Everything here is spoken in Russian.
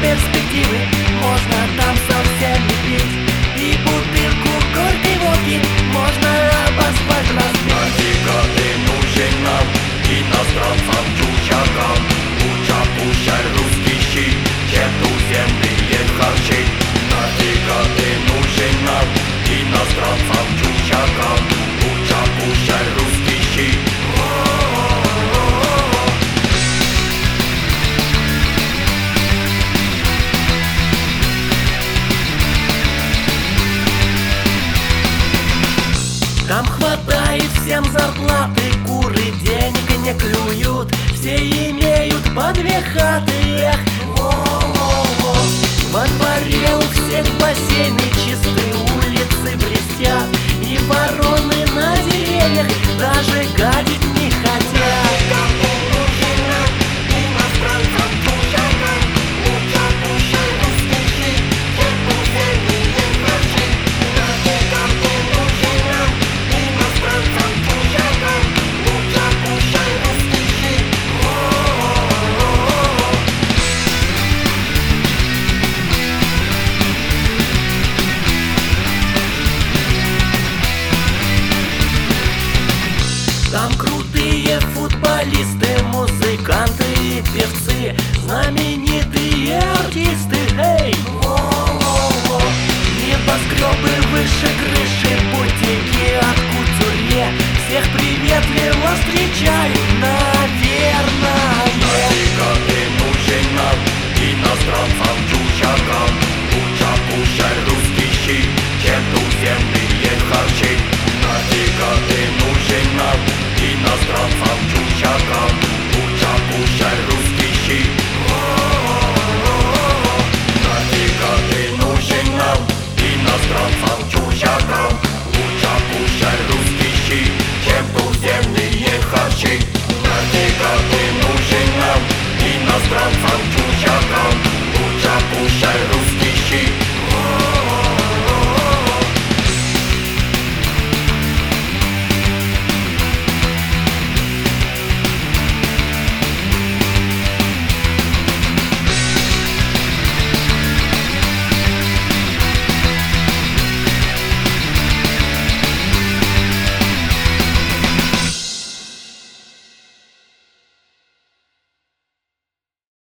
перспективы, можно там совсем не пить. И бутылку горькой водки можно об асфальт разбить. Нафига ты нужен нам, иностранцам, чужакам? Лучше кушай русский щи, чем туземные харчи. Нафига ты нужен нам, иностранцам, чужакам? Лучше кушай русский щи. Там хватает всем зарплаты, куры денег не клюют, все имеют по две хаты, эх, во-во-во. Во дворе у всех бассейны чисты, улицы блестят, и вороны на деревьях даже